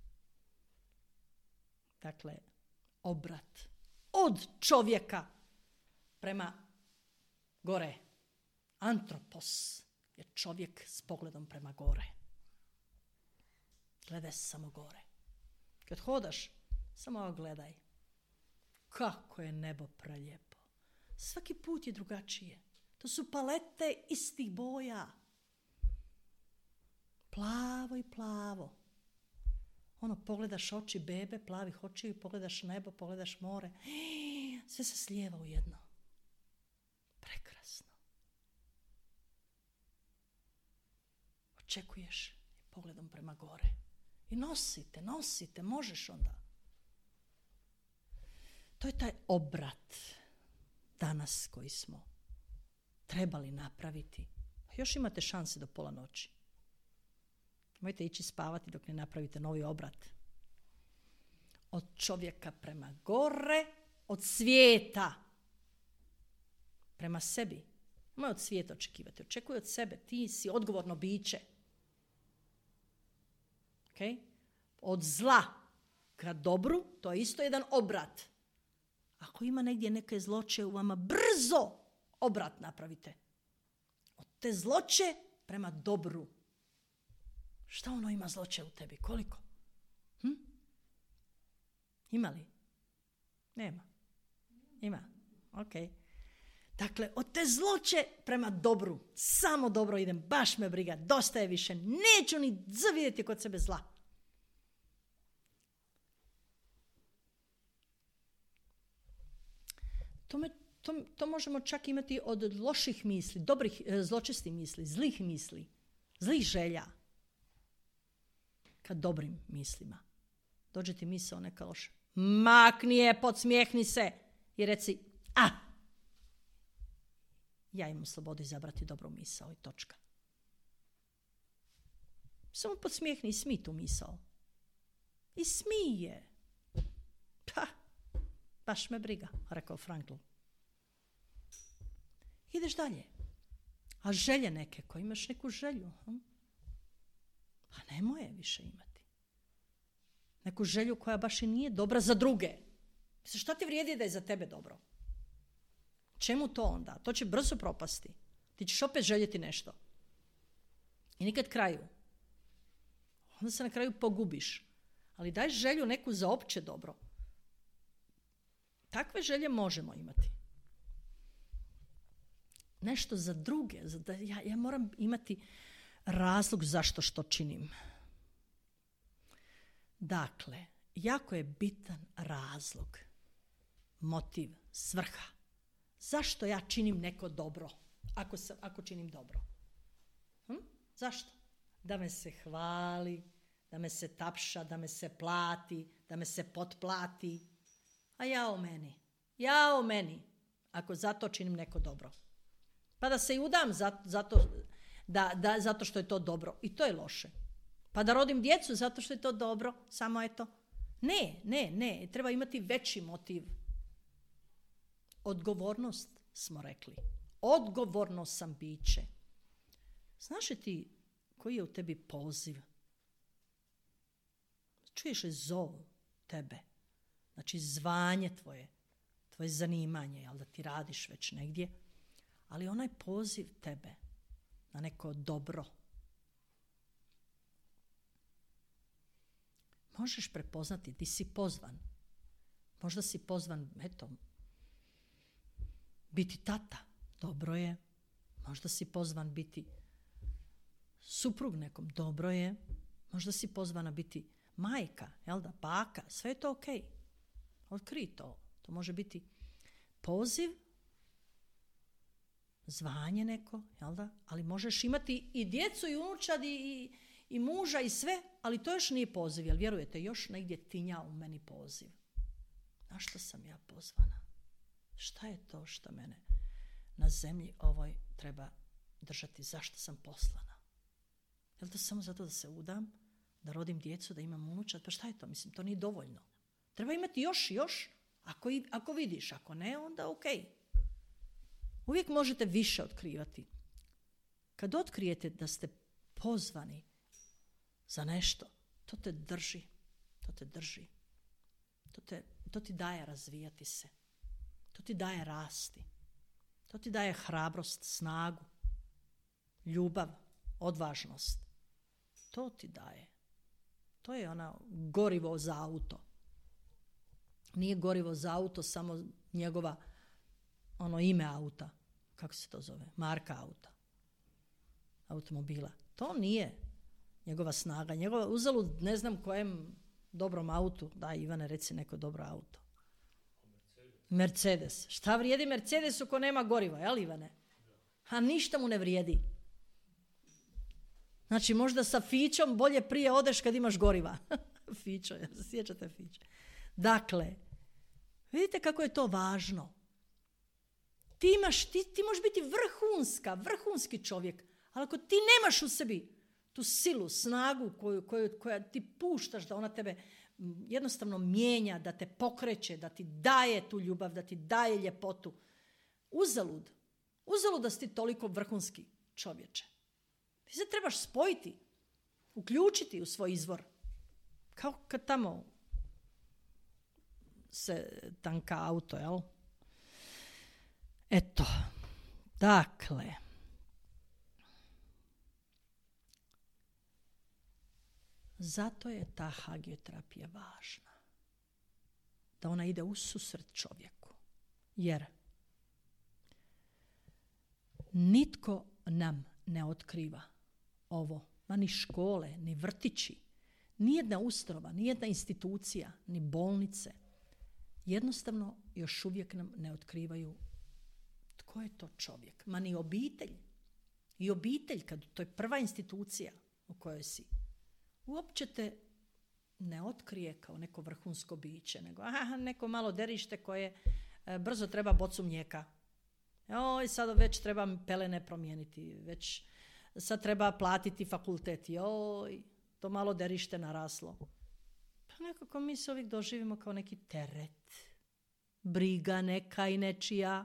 Dakle, obrat od čovjeka prema gore. Antropos je čovjek s pogledom prema gore. Gledaj samo gore. Kad hodaš, samo gledaj. Kako je nebo prelijepo. Svaki put je drugačije. To su palete istih boja. Plavo i plavo. Ono, pogledaš oči bebe, plavih očiju, pogledaš nebo, pogledaš more. Sve se slijeva u jedno. Prekrasno. Očekuješ pogledom prema gore. I nosite, nosite, možeš onda. To je taj obrat danas koji smo trebali napraviti. Još imate šanse do pola noći. Mojte ići spavati dok ne napravite novi obrat. Od čovjeka prema gore, od svijeta prema sebi. Nemoj od svijeta očekivati. Očekuj od sebe. Ti si odgovorno biće. Okay? Od zla ka dobru, to je isto jedan obrat. Ako ima negdje neke zloće u vama, brzo obrat napravite. Od te zloće prema dobru. Šta ono ima zloće u tebi? Koliko? Hm? Ima li? Nema. Ima. Ok. Dakle, od te zloće prema dobru. Samo dobro idem. Baš me briga. Dosta je više. Neću ni zavidjeti kod sebe zla. To, me, to, to možemo čak imati od loših misli, dobrih, zločestih misli, zlih misli, zlih želja. Ka dobrim mislima. Dođe ti misao neka loša. Makni je, podsmijehni se i reci, a, ja imam slobodu izabrati dobru misao i točka. Samo podsmijehni i smij tu misao. I smij je. Pa, baš me briga, rekao Frankl. Ideš dalje. A želje neke, ko imaš neku želju, hm? Pa nemoj je više imati. Neku želju koja baš i nije dobra za druge. Mislim, šta ti vrijedi da je za tebe dobro? Čemu to onda? To će brzo propasti. Ti ćeš opet željeti nešto. I nikad kraju. Onda se na kraju pogubiš. Ali daj želju neku za opće dobro. Takve želje možemo imati. Nešto za druge. Za da ja, ja moram imati razlog zašto što činim. Dakle, jako je bitan razlog, motiv, svrha. Zašto ja činim neko dobro, ako, sam, ako činim dobro? Hm? Zašto? Da me se hvali, da me se tapša, da me se plati, da me se potplati. A ja o meni, ja o meni, ako zato činim neko dobro. Pa da se i udam zato, zato Da, da, zato što je to dobro. I to je loše. Pa da rodim djecu zato što je to dobro. Samo eto. Ne, ne, ne. Treba imati veći motiv. Odgovornost smo rekli. Odgovorno sam biće. Znaš li ti koji je u tebi poziv? Čuješ li zov tebe? Znači zvanje tvoje. Tvoje zanimanje. Jel da ti radiš već negdje? Ali onaj poziv tebe na neko dobro. Možeš prepoznati, ti si pozvan. Možda si pozvan, eto, biti tata. Dobro je. Možda si pozvan biti suprug nekom. Dobro je. Možda si pozvana biti majka, jel da, baka. Sve je to ok. Otkri to. To može biti poziv, zvanje neko, jel da? Ali možeš imati i djecu i unučad i, i, i muža i sve, Ali to još nije poziv, jer vjerujete, još negdje tinja u meni poziv. Na što sam ja pozvana? Šta je to što mene na zemlji ovoj treba držati? Zašto sam poslana? Je li to samo zato da se udam, da rodim djecu, da imam unučad? Pa šta je to? Mislim, to nije dovoljno. Treba imati još i još, ako, ako vidiš. Ako ne, onda ok. Uvijek možete više otkrivati. Kad otkrijete da ste pozvani za nešto, to te drži. To te drži. To, te, to ti daje razvijati se. To ti daje rasti. To ti daje hrabrost, snagu, ljubav, odvažnost. To ti daje. To je ono gorivo za auto. Nije gorivo za auto samo njegova ono ime auta. Kako se to zove? Marka auta. Automobila. To nije njegova snaga. Njegova, uzalud ne znam kojem dobrom autu. Da, Ivane, reci neko dobro auto. Mercedes. Mercedes. Šta vrijedi Mercedesu ko nema goriva, jel Ivane? A ništa mu ne vrijedi. Znači, možda sa Fićom bolje prije odeš kad imaš goriva. Fićo, ja se sjećate Fiće. Dakle, vidite kako je to važno. Ti imaš, ti, ti možeš biti vrhunska, vrhunski čovjek, ali ako ti nemaš u sebi tu silu, snagu koju, koju, koja ti puštaš da ona tebe jednostavno mijenja, da te pokreće, da ti daje tu ljubav, da ti daje ljepotu. Uzalud. Uzalud da si ti toliko vrhunski čovječe. Ti se trebaš spojiti, uključiti u svoj izvor. Kao kad tamo se tanka auto, jel? Eto, dakle, zato je ta hagioterapija važna. Da ona ide u susret čovjeku. Jer nitko nam ne otkriva ovo, ma ni škole, ni vrtići, nijedna ustanova, nijedna institucija, ni bolnice. Jednostavno još uvijek nam ne otkrivaju tko je to čovjek. Ma ni obitelj. I obitelj, kad to je prva institucija u kojoj si, uopće te ne otkrije kao neko vrhunsko biće, nego aha, neko malo derište koje e, brzo treba bocu mlijeka. Oj, sad već treba pelene promijeniti, već sad treba platiti fakultet. Joj, to malo derište naraslo. Pa nekako mi se uvijek doživimo kao neki teret. Briga neka i nečija.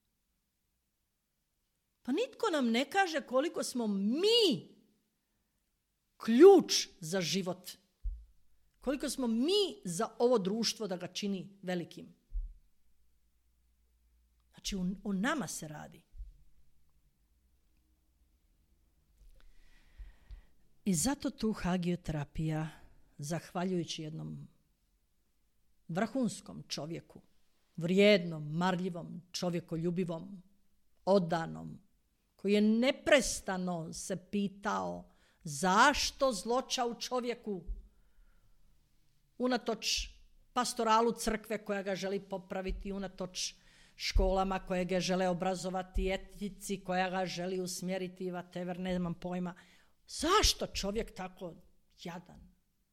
Pa nitko nam ne kaže koliko smo mi ključ za život. Koliko smo mi za ovo društvo da ga čini velikim. Znači, o, o nama se radi. I zato tu hagioterapija, zahvaljujući jednom vrhunskom čovjeku, vrijednom, marljivom, čovjekoljubivom, odanom, koji je neprestano se pitao zašto zloća u čovjeku, unatoč pastoralu crkve koja ga želi popraviti, unatoč školama koje ga žele obrazovati, etici koja ga želi usmjeriti, whatever, nemam pojma. Zašto čovjek tako jadan,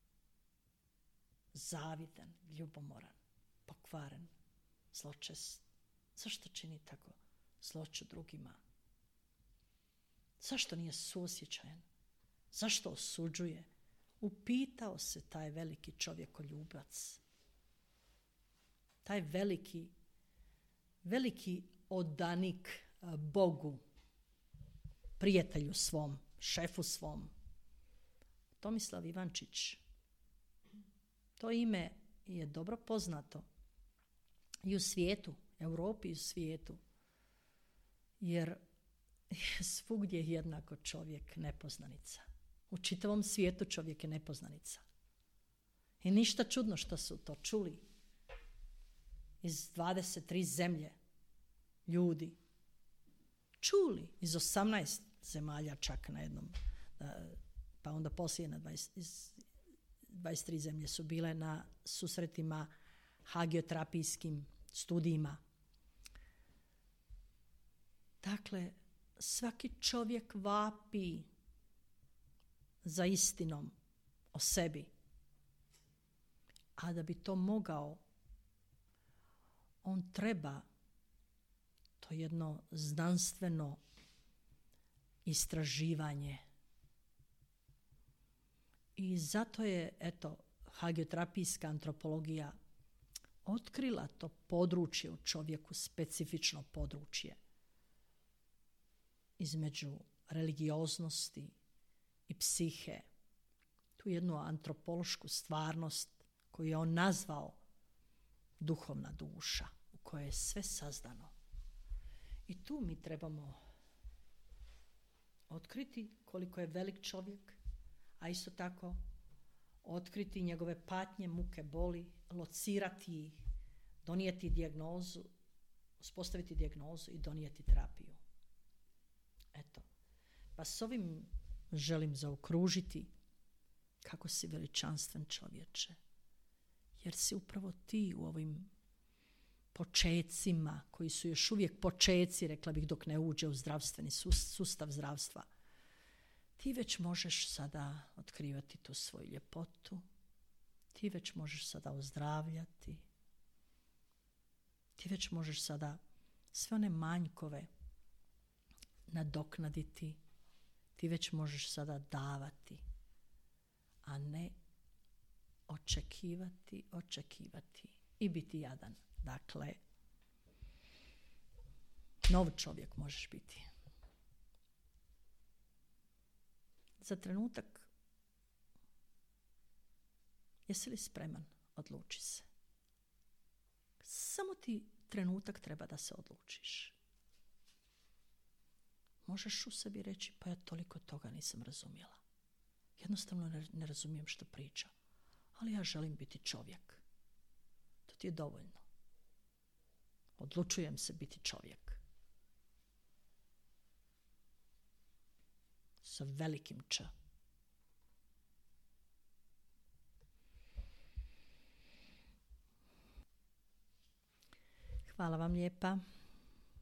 zavidan, ljubomoran, pokvaren, zločest? Zašto čini tako zloću drugima? Zašto nije suosjećajan? Zašto osuđuje? Upitao se taj veliki čovjekoljubac, taj veliki, veliki odanik Bogu, prijatelju svom, šefu svom, Tomislav Ivančić. To ime je dobro poznato i u svijetu, Europi i u svijetu, jer je svugdje jednako čovjek nepoznanica. U čitavom svijetu čovjek je nepoznanica. I ništa čudno što su to čuli iz dvadeset tri zemlje ljudi. Čuli iz osamnaest zemalja čak na jednom, pa onda poslije na dvadeset, iz dvadeset tri zemlje su bile na susretima hagioterapijskim studijima. Dakle, svaki čovjek vapi za istinom, o sebi. A da bi to mogao, on treba to jedno znanstveno istraživanje. I zato je, eto, hagioterapijska antropologija otkrila to područje u čovjeku, specifično područje između religioznosti i psihe. Tu jednu antropološku stvarnost koju je on nazvao duhovna duša, u kojoj je sve sazdano. I tu mi trebamo otkriti koliko je velik čovjek, a isto tako otkriti njegove patnje, muke, boli, locirati ih, donijeti dijagnozu, uspostaviti dijagnozu i donijeti terapiju. Eto, pa s ovim želim zaokružiti kako si veličanstven čovječe, jer si upravo ti u ovim počecima, koji su još uvijek počeci, rekla bih, dok ne uđe u zdravstveni sustav zdravstva, ti već možeš sada otkrivati tu svoju ljepotu, ti već možeš sada ozdravljati, ti već možeš sada sve one manjkove nadoknaditi, ti već možeš sada davati, a ne očekivati, očekivati i biti jadan. Dakle, nov čovjek možeš biti. Za trenutak, jesi li spreman? Odluči se. Samo ti trenutak treba da se odlučiš. Možeš u sebi reći, pa ja toliko toga nisam razumjela. Jednostavno ne, ne razumijem što priča, ali ja želim biti čovjek. To ti je dovoljno. Odlučujem se biti čovjek. Sa velikim Č. Hvala vam lijepa.